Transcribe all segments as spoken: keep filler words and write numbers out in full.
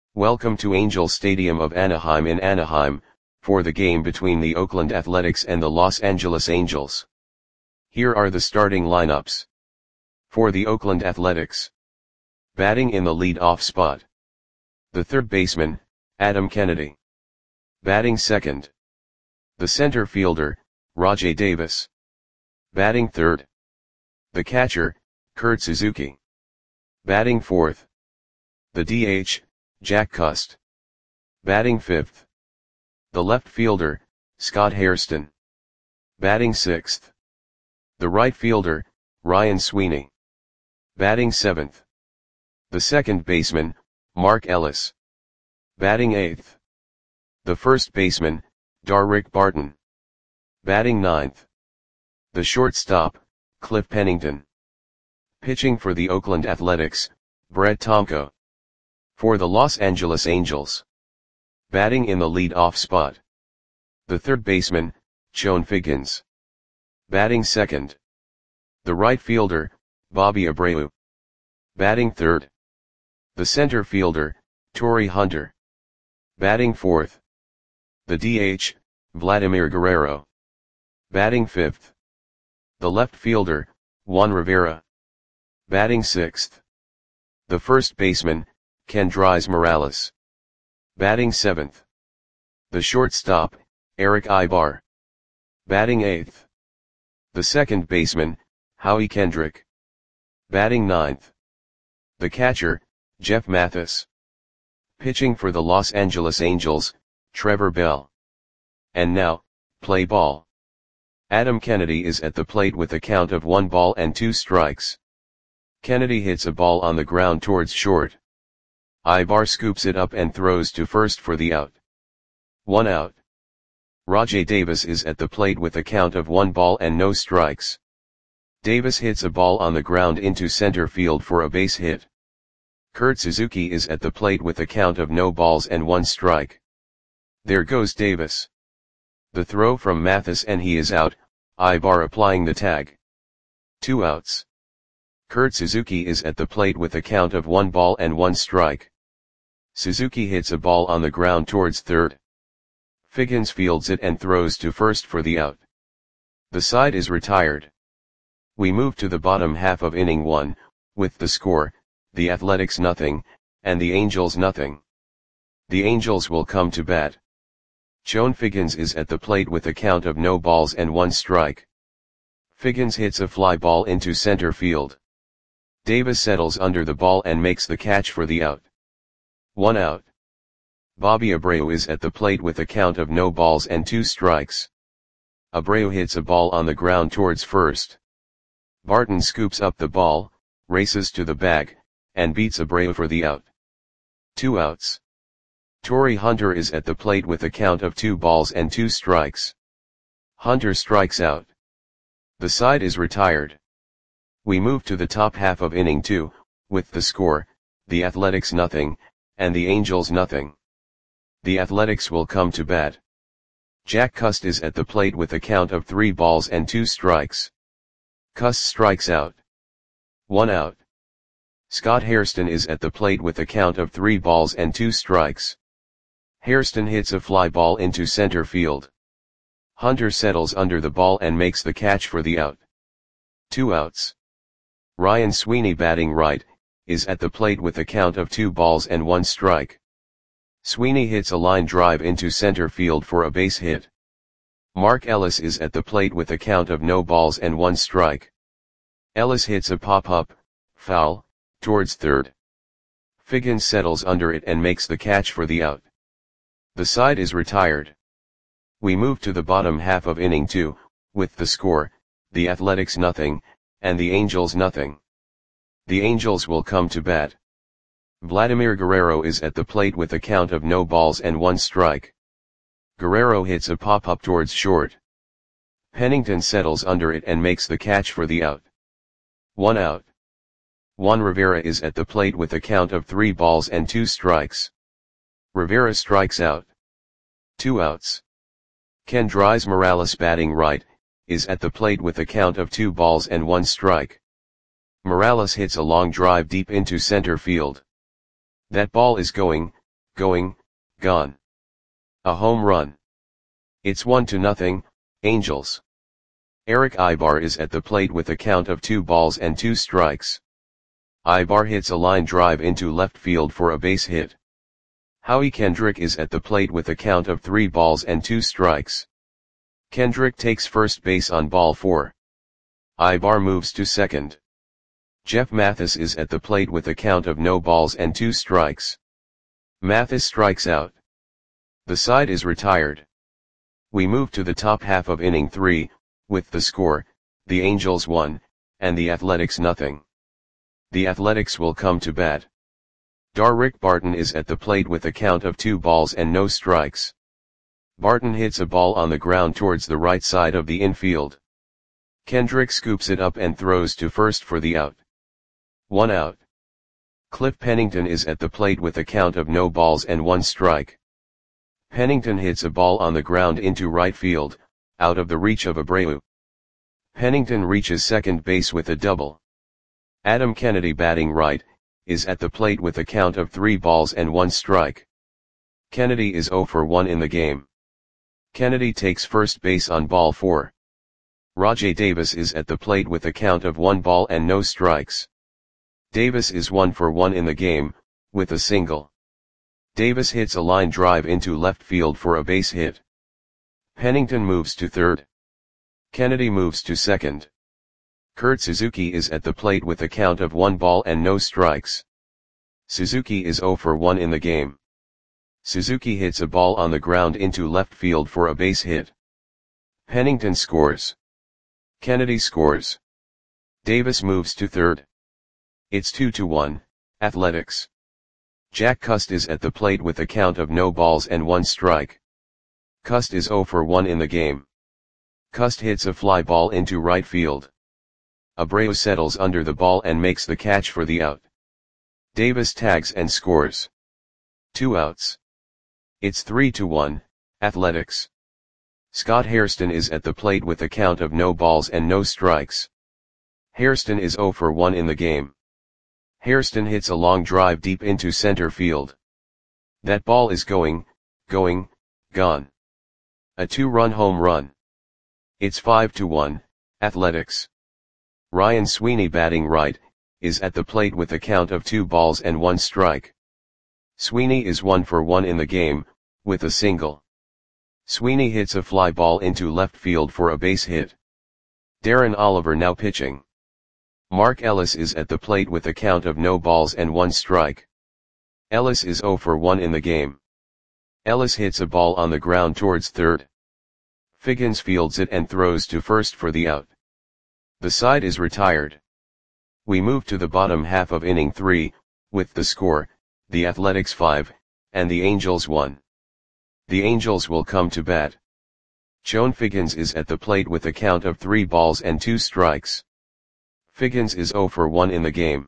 Welcome to Angel Stadium of Anaheim in Anaheim, for the game between the Oakland Athletics and the Los Angeles Angels. Here are the starting lineups. For the Oakland Athletics. Batting in the lead-off spot. The third baseman, Adam Kennedy. Batting second. The center fielder, Rajai Davis. Batting third. The catcher, Kurt Suzuki. Batting fourth. The D H, Jack Cust. Batting fifth. The left fielder, Scott Hairston. Batting sixth. The right fielder, Ryan Sweeney. Batting seventh. The second baseman, Mark Ellis. Batting eighth. The first baseman, Darrick Barton. Batting ninth. The shortstop, Cliff Pennington. Pitching for the Oakland Athletics, Brett Tomko. For the Los Angeles Angels. Batting in the lead-off spot. The third baseman, Chone Figgins. Batting second. The right fielder, Bobby Abreu. Batting third. The center fielder, Torii Hunter. Batting fourth. The D H, Vladimir Guerrero. Batting fifth. The left fielder, Juan Rivera. Batting sixth. The first baseman, Kendrys Morales. Batting seventh. The shortstop, Erick Aybar. Batting eighth. The second baseman, Howie Kendrick. Batting ninth. The catcher, Jeff Mathis. Pitching for the Los Angeles Angels, Trevor Bell. And now, play ball. Adam Kennedy is at the plate with a count of one ball and two strikes. Kennedy hits a ball on the ground towards short. Aybar scoops it up and throws to first for the out. One out. Rajai Davis is at the plate with a count of one ball and no strikes. Davis hits a ball on the ground into center field for a base hit. Kurt Suzuki is at the plate with a count of no balls and one strike. There goes Davis. The throw from Mathis and he is out, Aybar applying the tag. Two outs. Kurt Suzuki is at the plate with a count of one ball and one strike. Suzuki hits a ball on the ground towards third. Figgins fields it and throws to first for the out. The side is retired. We move to the bottom half of inning one, with the score, the Athletics nothing, and the Angels nothing. The Angels will come to bat. Chone Figgins is at the plate with a count of no balls and one strike. Figgins hits a fly ball into center field. Davis settles under the ball and makes the catch for the out. One out. Bobby Abreu is at the plate with a count of no balls and two strikes. Abreu hits a ball on the ground towards first. Barton scoops up the ball, races to the bag, and beats Abreu for the out. Two outs. Torii Hunter is at the plate with a count of two balls and two strikes. Hunter strikes out. The side is retired. We move to the top half of inning two, with the score, the Athletics nothing, and the Angels nothing. The Athletics will come to bat. Jack Cust is at the plate with a count of three balls and two strikes. Cust strikes out. One out. Scott Hairston is at the plate with a count of three balls and two strikes. Hairston hits a fly ball into center field. Hunter settles under the ball and makes the catch for the out. Two outs. Ryan Sweeney, batting right, is at the plate with a count of two balls and one strike. Sweeney hits a line drive into center field for a base hit. Mark Ellis is at the plate with a count of no balls and one strike. Ellis hits a pop-up, foul, towards third. Figgins settles under it and makes the catch for the out. The side is retired. We move to the bottom half of inning two, with the score, the Athletics nothing, and the Angels nothing. The Angels will come to bat. Vladimir Guerrero is at the plate with a count of no balls and one strike. Guerrero hits a pop-up towards short. Pennington settles under it and makes the catch for the out. One out. Juan Rivera is at the plate with a count of three balls and two strikes. Rivera strikes out. Two outs. Kendrys Morales, batting right, is at the plate with a count of two balls and one strike. Morales hits a long drive deep into center field. That ball is going, going, gone. A home run. It's one to nothing, Angels. Erick Aybar is at the plate with a count of two balls and two strikes. Aybar hits a line drive into left field for a base hit. Howie Kendrick is at the plate with a count of three balls and two strikes. Kendrick takes first base on ball four. Aybar moves to second. Jeff Mathis is at the plate with a count of no balls and two strikes. Mathis strikes out. The side is retired. We move to the top half of inning three, with the score, the Angels one, and the Athletics nothing. The Athletics will come to bat. Darrick Barton is at the plate with a count of two balls and no strikes. Barton hits a ball on the ground towards the right side of the infield. Kendrick scoops it up and throws to first for the out. One out. Cliff Pennington is at the plate with a count of no balls and one strike. Pennington hits a ball on the ground into right field, out of the reach of Abreu. Pennington reaches second base with a double. Adam Kennedy, batting right, is at the plate with a count of three balls and one strike. Kennedy is zero for one in the game. Kennedy takes first base on ball four. Rajai Davis is at the plate with a count of one ball and no strikes. Davis is one for one in the game, with a single. Davis hits a line drive into left field for a base hit. Pennington moves to third. Kennedy moves to second. Kurt Suzuki is at the plate with a count of one ball and no strikes. Suzuki is zero for one in the game. Suzuki hits a ball on the ground into left field for a base hit. Pennington scores. Kennedy scores. Davis moves to third. It's two to one, Athletics. Jack Cust is at the plate with a count of no balls and one strike. Cust is zero for one in the game. Cust hits a fly ball into right field. Abreu settles under the ball and makes the catch for the out. Davis tags and scores. Two outs. It's three to one, Athletics. Scott Hairston is at the plate with a count of no balls and no strikes. Hairston is zero for one in the game. Hairston hits a long drive deep into center field. That ball is going, going, gone. A two-run home run. It's five to one, Athletics. Ryan Sweeney, batting right, is at the plate with a count of two balls and one strike. Sweeney is one for one in the game, with a single. Sweeney hits a fly ball into left field for a base hit. Darren Oliver now pitching. Mark Ellis is at the plate with a count of no balls and one strike. Ellis is zero for one in the game. Ellis hits a ball on the ground towards third. Figgins fields it and throws to first for the out. The side is retired. We move to the bottom half of inning three, with the score, the Athletics five, and the Angels one. The Angels will come to bat. Joan Figgins is at the plate with a count of three balls and two strikes. Figgins is zero for one in the game.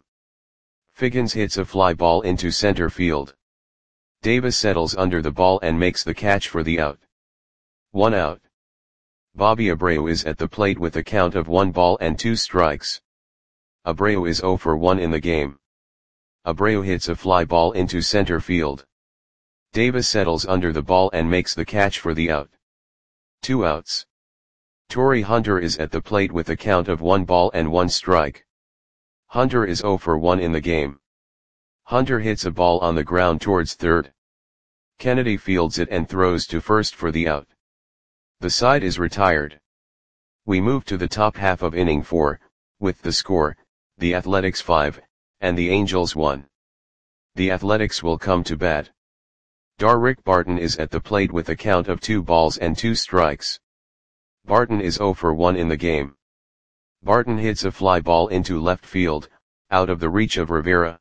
Figgins hits a fly ball into center field. Davis settles under the ball and makes the catch for the out. One out. Bobby Abreu is at the plate with a count of one ball and two strikes. Abreu is zero for one in the game. Abreu hits a fly ball into center field. Davis settles under the ball and makes the catch for the out. Two outs. Torrey Hunter is at the plate with a count of one ball and one strike. Hunter is zero for one in the game. Hunter hits a ball on the ground towards third. Kennedy fields it and throws to first for the out. The side is retired. We move to the top half of inning four, with the score, the Athletics five, and the Angels one. The Athletics will come to bat. Darrick Barton is at the plate with a count of two balls and two strikes. Barton is zero for one in the game. Barton hits a fly ball into left field, out of the reach of Rivera.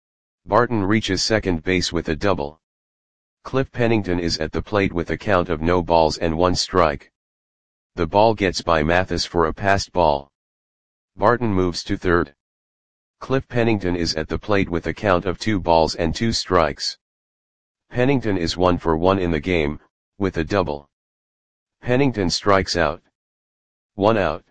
Barton reaches second base with a double. Cliff Pennington is at the plate with a count of no balls and one strike. The ball gets by Mathis for a passed ball. Barton moves to third. Cliff Pennington is at the plate with a count of two balls and two strikes. Pennington is one for one in the game, with a double. Pennington strikes out. One out.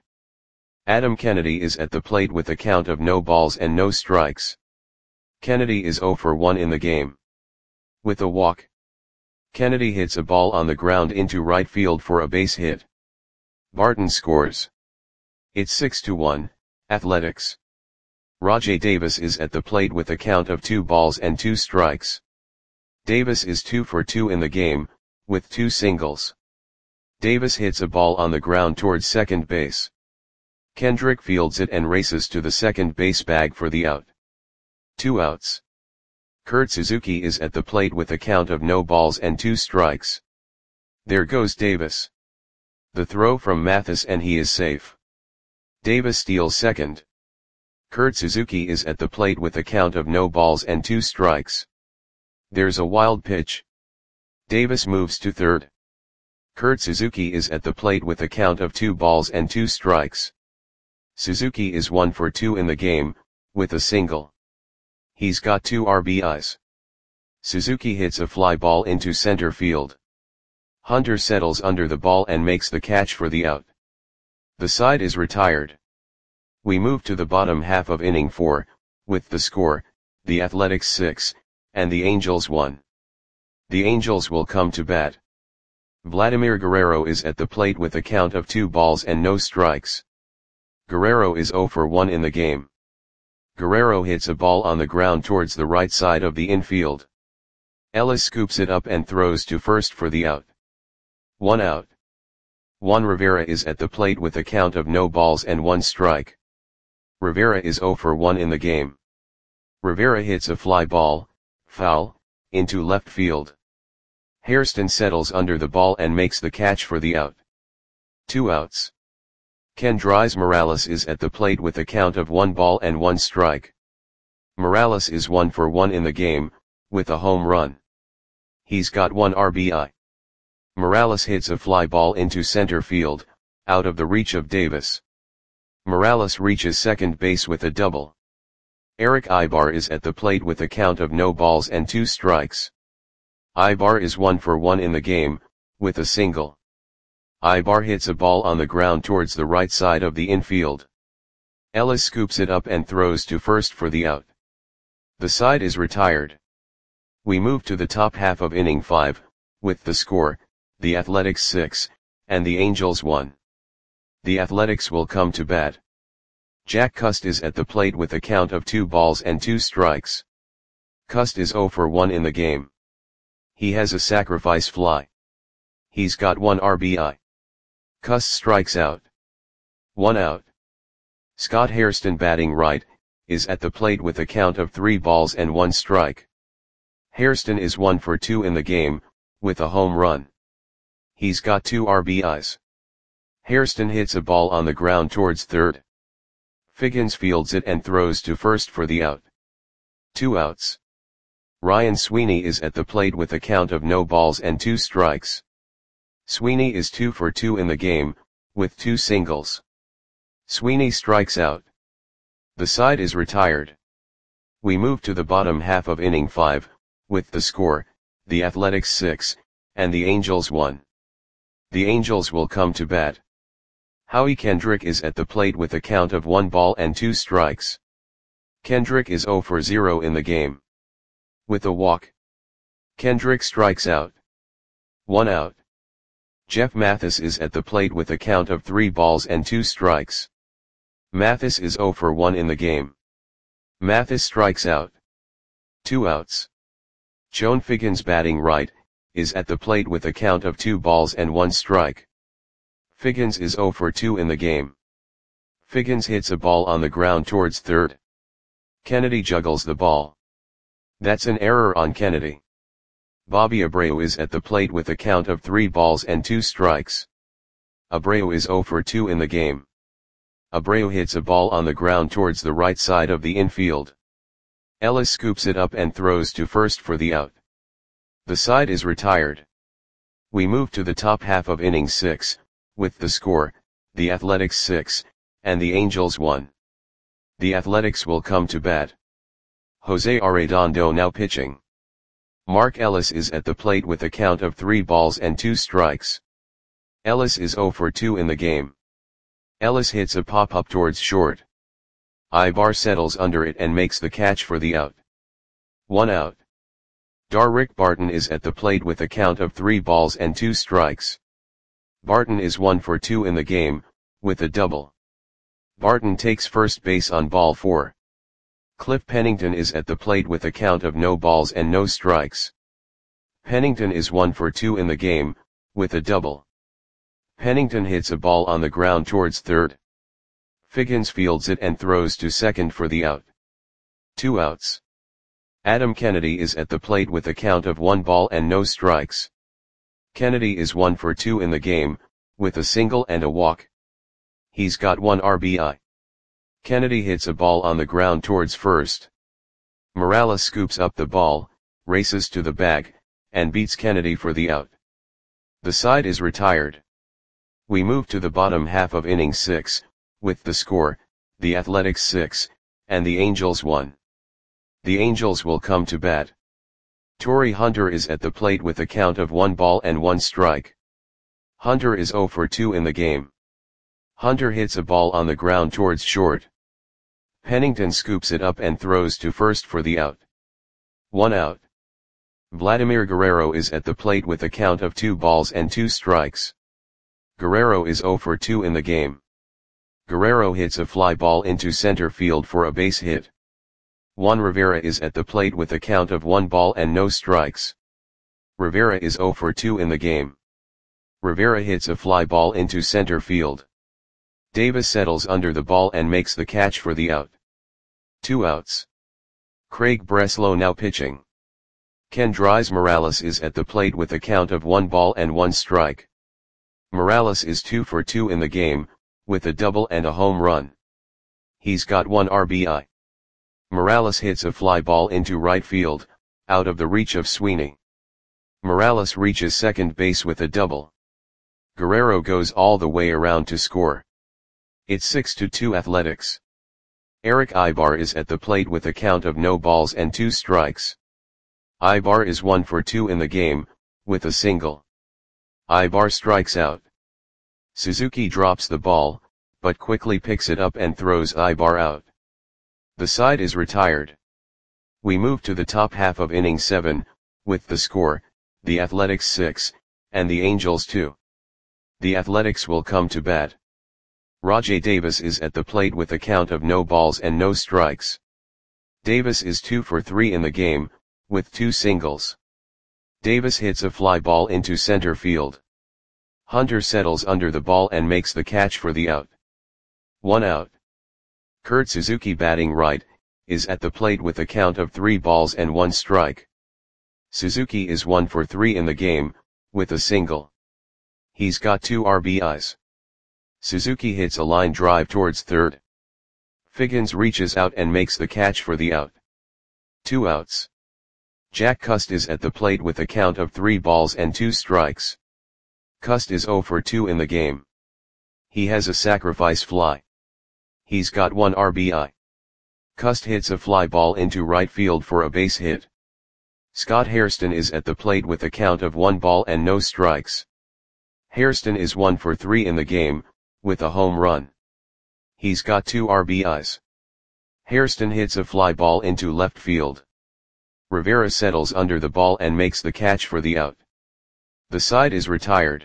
Adam Kennedy is at the plate with a count of no balls and no strikes. Kennedy is zero for one in the game. With a walk, Kennedy hits a ball on the ground into right field for a base hit. Barton scores. It's six to one, Athletics. Rajai Davis is at the plate with a count of two balls and two strikes. Davis is two for two in the game, with two singles. Davis hits a ball on the ground towards second base. Kendrick fields it and races to the second base bag for the out. Two outs. Kurt Suzuki is at the plate with a count of no balls and two strikes. There goes Davis. The throw from Mathis and he is safe. Davis steals second. Kurt Suzuki is at the plate with a count of no balls and two strikes. There's a wild pitch. Davis moves to third. Kurt Suzuki is at the plate with a count of two balls and two strikes. Suzuki is one for two in the game, with a single. He's got two R B Is. Suzuki hits a fly ball into center field. Hunter settles under the ball and makes the catch for the out. The side is retired. We move to the bottom half of inning four, with the score, the Athletics six, and the Angels one. The Angels will come to bat. Vladimir Guerrero is at the plate with a count of two balls and no strikes. Guerrero is zero for one in the game. Guerrero hits a ball on the ground towards the right side of the infield. Ellis scoops it up and throws to first for the out. One out. Juan Rivera is at the plate with a count of no balls and one strike. Rivera is zero for one in the game. Rivera hits a fly ball, foul, into left field. Hairston settles under the ball and makes the catch for the out. Two outs. Kendrys Morales is at the plate with a count of one ball and one strike. Morales is one for one in the game, with a home run. He's got one R B I. Morales hits a fly ball into center field, out of the reach of Davis. Morales reaches second base with a double. Eric Ibar is at the plate with a count of no balls and two strikes. Ibar is one for one in the game, with a single. Ibar hits a ball on the ground towards the right side of the infield. Ellis scoops it up and throws to first for the out. The side is retired. We move to the top half of inning five, with the score, the Athletics six, and the Angels one. The Athletics will come to bat. Jack Cust is at the plate with a count of two balls and two strikes. Cust is zero for one in the game. He has a sacrifice fly. He's got one R B I. Cust strikes out. One out. Scott Hairston, batting right, is at the plate with a count of three balls and one strike. Hairston is one for two in the game, with a home run. He's got two R B Is. Hairston hits a ball on the ground towards third. Figgins fields it and throws to first for the out. Two outs. Ryan Sweeney is at the plate with a count of no balls and two strikes. Sweeney is two for two in the game, with two singles. Sweeney strikes out. The side is retired. We move to the bottom half of inning five, with the score, the Athletics six, and the Angels one. The Angels will come to bat. Howie Kendrick is at the plate with a count of one ball and two strikes. Kendrick is zero for zero in the game. With a walk, Kendrick strikes out. One out. Jeff Mathis is at the plate with a count of three balls and two strikes. Mathis is zero for one in the game. Mathis strikes out. Two outs. Joan Figgins, batting right, is at the plate with a count of two balls and one strike. Figgins is zero for two in the game. Figgins hits a ball on the ground towards third. Kennedy juggles the ball. That's an error on Kennedy. Bobby Abreu is at the plate with a count of three balls and two strikes. Abreu is zero for two in the game. Abreu hits a ball on the ground towards the right side of the infield. Ellis scoops it up and throws to first for the out. The side is retired. We move to the top half of inning six, with the score, the Athletics six, and the Angels one. The Athletics will come to bat. Jose Arredondo now pitching. Mark Ellis is at the plate with a count of three balls and two strikes. Ellis is zero for two in the game. Ellis hits a pop-up towards short. Ibar settles under it and makes the catch for the out. One out. Darrick Barton is at the plate with a count of three balls and two strikes. Barton is one for two in the game, with a double. Barton takes first base on ball four. Cliff Pennington is at the plate with a count of no balls and no strikes. Pennington is one for two in the game, with a double. Pennington hits a ball on the ground towards third. Figgins fields it and throws to second for the out. Two outs. Adam Kennedy is at the plate with a count of one ball and no strikes. Kennedy is one for two in the game, with a single and a walk. He's got one R B I. Kennedy hits a ball on the ground towards first. Morales scoops up the ball, races to the bag, and beats Kennedy for the out. The side is retired. We move to the bottom half of inning six, with the score, the Athletics six, and the Angels one. The Angels will come to bat. Torrey Hunter is at the plate with a count of one ball and one strike. Hunter is zero for two in the game. Hunter hits a ball on the ground towards short. Pennington scoops it up and throws to first for the out. One out. Vladimir Guerrero is at the plate with a count of two balls and two strikes. Guerrero is zero for two in the game. Guerrero hits a fly ball into center field for a base hit. Juan Rivera is at the plate with a count of one ball and no strikes. Rivera is zero for two in the game. Rivera hits a fly ball into center field. Davis settles under the ball and makes the catch for the out. Two outs. Craig Breslow now pitching. Kendrys Morales is at the plate with a count of one ball and one strike. Morales is two for two in the game, with a double and a home run. He's got one R B I. Morales hits a fly ball into right field, out of the reach of Sweeney. Morales reaches second base with a double. Guerrero goes all the way around to score. It's six to two Athletics. Eric Ibar is at the plate with a count of no balls and two strikes. Ibar is one for two in the game, with a single. Ibar strikes out. Suzuki drops the ball, but quickly picks it up and throws Ibar out. The side is retired. We move to the top half of inning seven, with the score, the Athletics six, and the Angels two. The Athletics will come to bat. Rajai Davis is at the plate with a count of no balls and no strikes. Davis is two for three in the game, with two singles. Davis hits a fly ball into center field. Hunter settles under the ball and makes the catch for the out. One out. Kurt Suzuki batting right, is at the plate with a count of three balls and one strike. Suzuki is one for three in the game, with a single. He's got two R B Is. Suzuki hits a line drive towards third. Figgins reaches out and makes the catch for the out. Two outs. Jack Cust is at the plate with a count of three balls and two strikes. Cust is zero for two in the game. He has a sacrifice fly. He's got one R B I. Cust hits a fly ball into right field for a base hit. Scott Hairston is at the plate with a count of one ball and no strikes. Hairston is one for three in the game, with a home run. He's got two R B Is. Hairston hits a fly ball into left field. Rivera settles under the ball and makes the catch for the out. The side is retired.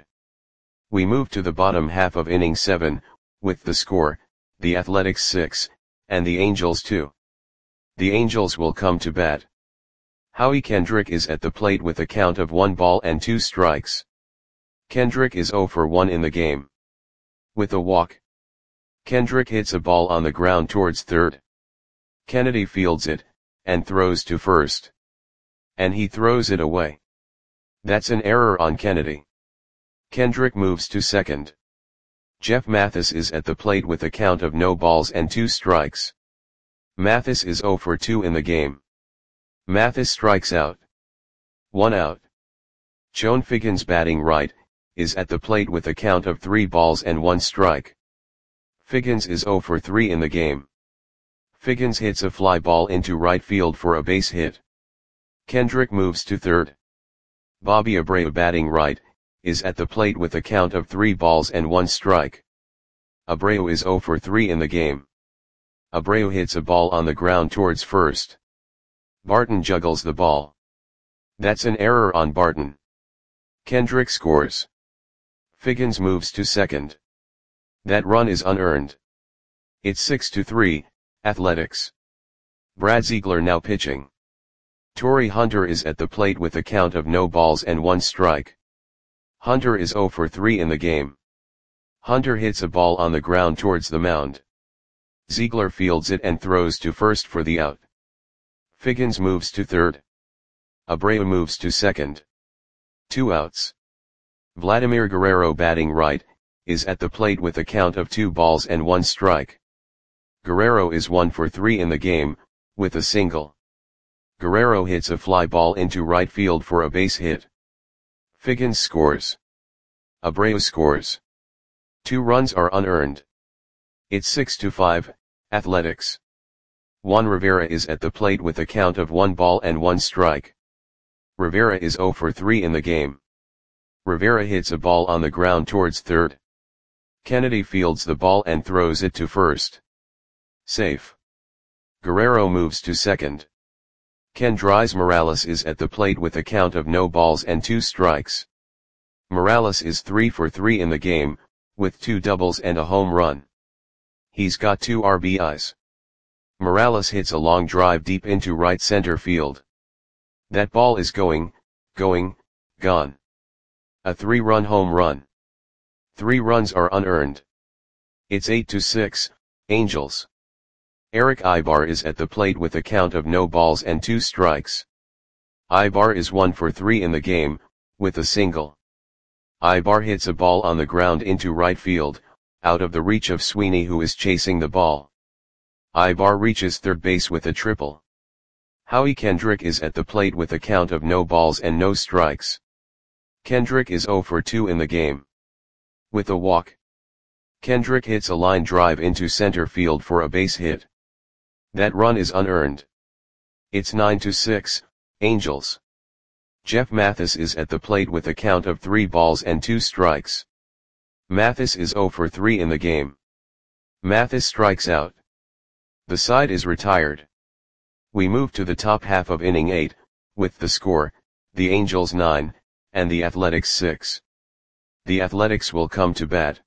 We move to the bottom half of inning seven, with the score, the Athletics six, and the Angels two. The Angels will come to bat. Howie Kendrick is at the plate with a count of one ball and two strikes. Kendrick is zero for one in the game. With a walk. Kendrick hits a ball on the ground towards third. Kennedy fields it, and throws to first. And he throws it away. That's an error on Kennedy. Kendrick moves to second. Jeff Mathis is at the plate with a count of no balls and two strikes. Mathis is zero for two in the game. Mathis strikes out. One out. Chone Figgins batting right, is at the plate with a count of three balls and one strike. Figgins is zero for three in the game. Figgins hits a fly ball into right field for a base hit. Kendrick moves to third. Bobby Abreu batting right, is at the plate with a count of three balls and one strike. Abreu is zero for three in the game. Abreu hits a ball on the ground towards first. Barton juggles the ball. That's an error on Barton. Kendrick scores. Figgins moves to second. That run is unearned. It's six to three, Athletics. Brad Ziegler now pitching. Torii Hunter is at the plate with a count of no balls and one strike. Hunter is zero for three in the game. Hunter hits a ball on the ground towards the mound. Ziegler fields it and throws to first for the out. Figgins moves to third. Abreu moves to second. Two outs. Vladimir Guerrero batting right, is at the plate with a count of two balls and one strike. Guerrero is one for three in the game, with a single. Guerrero hits a fly ball into right field for a base hit. Figgins scores. Abreu scores. Two runs are unearned. It's six to five, Athletics. Juan Rivera is at the plate with a count of one ball and one strike. Rivera is zero for three in the game. Rivera hits a ball on the ground towards third. Kennedy fields the ball and throws it to first. Safe. Guerrero moves to second. Kendrys Morales is at the plate with a count of no balls and two strikes. Morales is three for three in the game, with two doubles and a home run. He's got two R B Is. Morales hits a long drive deep into right center field. That ball is going, going, gone. A three-run home run. Three runs are unearned. It's eight to six, Angels. Eric Ibar is at the plate with a count of no balls and two strikes. Ibar is one for three in the game, with a single. Ibar hits a ball on the ground into right field, out of the reach of Sweeney who is chasing the ball. Ibar reaches third base with a triple. Howie Kendrick is at the plate with a count of no balls and no strikes. Kendrick is zero for two in the game. With a walk. Kendrick hits a line drive into center field for a base hit. That run is unearned. It's nine to six, Angels. Jeff Mathis is at the plate with a count of three balls and two strikes. Mathis is zero for three in the game. Mathis strikes out. The side is retired. We move to the top half of inning eight, with the score, the Angels nine, and the Athletics six. The Athletics will come to bat.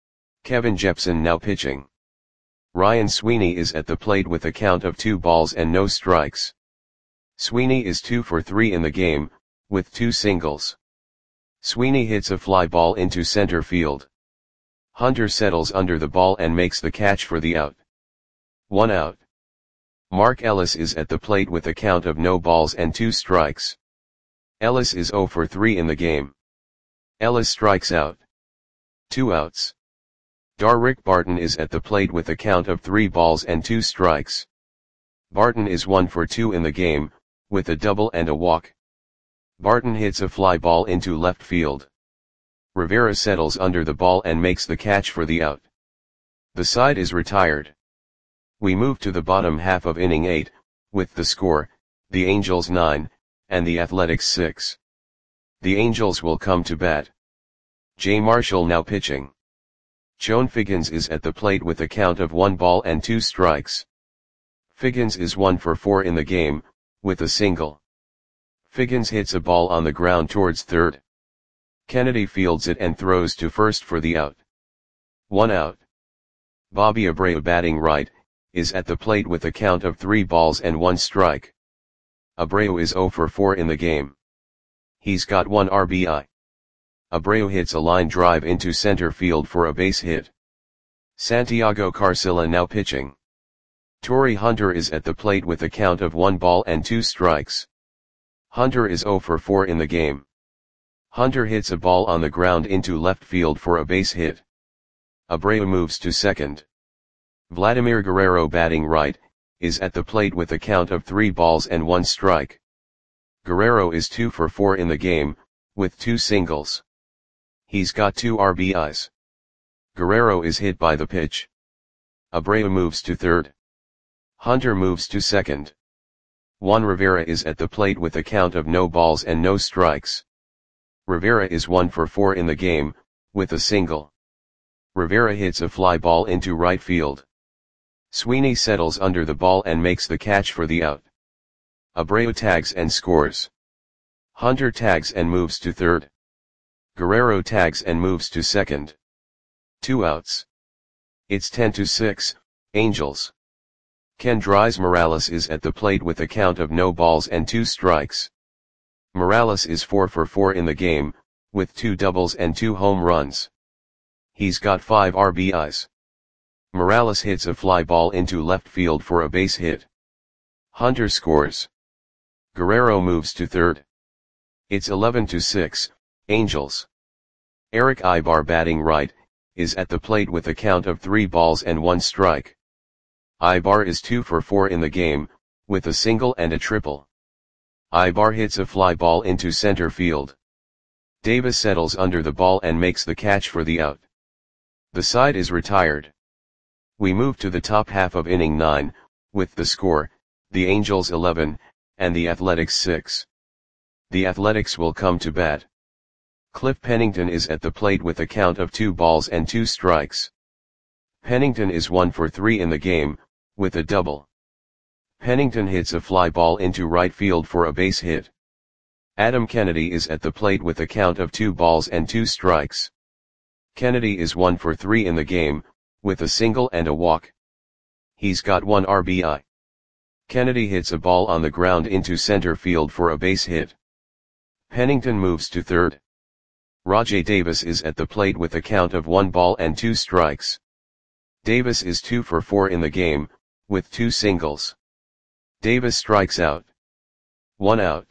Kevin Jepson now pitching. Ryan Sweeney is at the plate with a count of two balls and no strikes. Sweeney is two for three in the game, with two singles. Sweeney hits a fly ball into center field. Hunter settles under the ball and makes the catch for the out. One out. Mark Ellis is at the plate with a count of no balls and two strikes. Ellis is zero for three in the game. Ellis strikes out. Two outs. Darrick Barton is at the plate with a count of three balls and two strikes. Barton is one for two in the game, with a double and a walk. Barton hits a fly ball into left field. Rivera settles under the ball and makes the catch for the out. The side is retired. We move to the bottom half of inning eight, with the score, the Angels nine, and the Athletics six. The Angels will come to bat. Jay Marshall now pitching. Chone Figgins is at the plate with a count of one ball and two strikes. Figgins is one for four in the game, with a single. Figgins hits a ball on the ground towards third. Kennedy fields it and throws to first for the out. One out. Bobby Abreu batting right, is at the plate with a count of three balls and one strike. Abreu is zero for four in the game. He's got one R B I. Abreu hits a line drive into center field for a base hit. Santiago Carcilla now pitching. Torii Hunter is at the plate with a count of one ball and two strikes. Hunter is zero for four in the game. Hunter hits a ball on the ground into left field for a base hit. Abreu moves to second. Vladimir Guerrero batting right, is at the plate with a count of three balls and one strike. Guerrero is two for four in the game, with two singles. He's got two R B Is. Guerrero is hit by the pitch. Abreu moves to third. Hunter moves to second. Juan Rivera is at the plate with a count of no balls and no strikes. Rivera is one for four in the game, with a single. Rivera hits a fly ball into right field. Sweeney settles under the ball and makes the catch for the out. Abreu tags and scores. Hunter tags and moves to third. Guerrero tags and moves to second. Two outs. It's ten to six, Angels. Kendrys Morales is at the plate with a count of no balls and two strikes. Morales is four for four in the game, with two doubles and two home runs. He's got five R B Is. Morales hits a fly ball into left field for a base hit. Hunter scores. Guerrero moves to third. It's eleven to six, Angels. Erick Aybar, batting right, is at the plate with a count of three balls and one strike. Aybar is two for four in the game, with a single and a triple. Aybar hits a fly ball into center field. Davis settles under the ball and makes the catch for the out. The side is retired. We move to the top half of inning nine, with the score, the Angels eleven, and the Athletics six. The Athletics will come to bat. Cliff Pennington is at the plate with a count of two balls and two strikes. Pennington is one for three in the game, with a double. Pennington hits a fly ball into right field for a base hit. Adam Kennedy is at the plate with a count of two balls and two strikes. Kennedy is one for three in the game, with a single and a walk. He's got one R B I. Kennedy hits a ball on the ground into center field for a base hit. Pennington moves to third. Rajai Davis is at the plate with a count of one ball and two strikes. Davis is two for four in the game, with two singles. Davis strikes out. One out.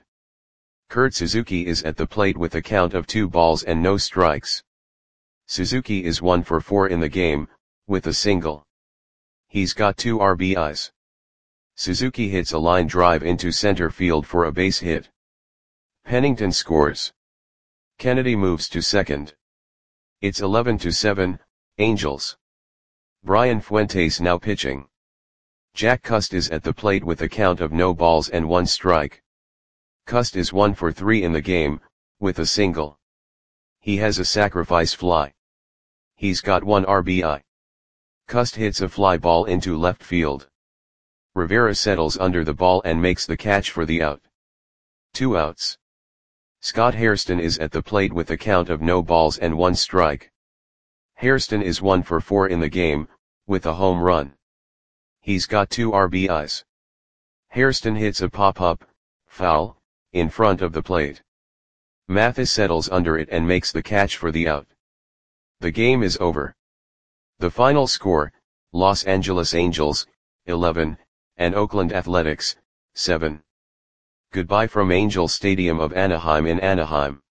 Kurt Suzuki is at the plate with a count of two balls and no strikes. Suzuki is one for four in the game, with a single. He's got two R B Is. Suzuki hits a line drive into center field for a base hit. Pennington scores. Kennedy moves to second. It's eleven to seven, Angels. Brian Fuentes now pitching. Jack Cust is at the plate with a count of no balls and one strike. Cust is one for three in the game, with a single. He has a sacrifice fly. He's got one R B I. Cust hits a fly ball into left field. Rivera settles under the ball and makes the catch for the out. Two outs. Scott Hairston is at the plate with a count of no balls and one strike. Hairston is one for four in the game, with a home run. He's got two R B Is. Hairston hits a pop-up, foul, in front of the plate. Mathis settles under it and makes the catch for the out. The game is over. The final score, Los Angeles Angels, eleven, and Oakland Athletics, seven. Goodbye from Angel Stadium of Anaheim in Anaheim.